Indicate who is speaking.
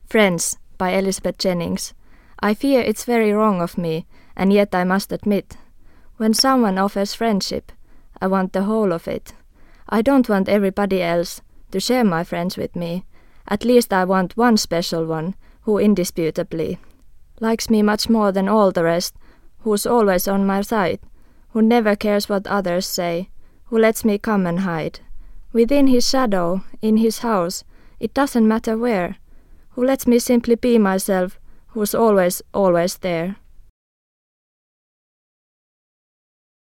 Speaker 1: Friends by Elizabeth Jennings. I fear it's very wrong of me, and yet I must admit, when someone offers friendship, I want the whole of it. I don't want everybody else to share my friends with me. At least I want one special one who indisputably likes me much more than all the rest, who's always on my side, who never cares what others say, who lets me come and hide. Within his shadow, in his house, it doesn't matter where, who lets me simply be myself, who's always there.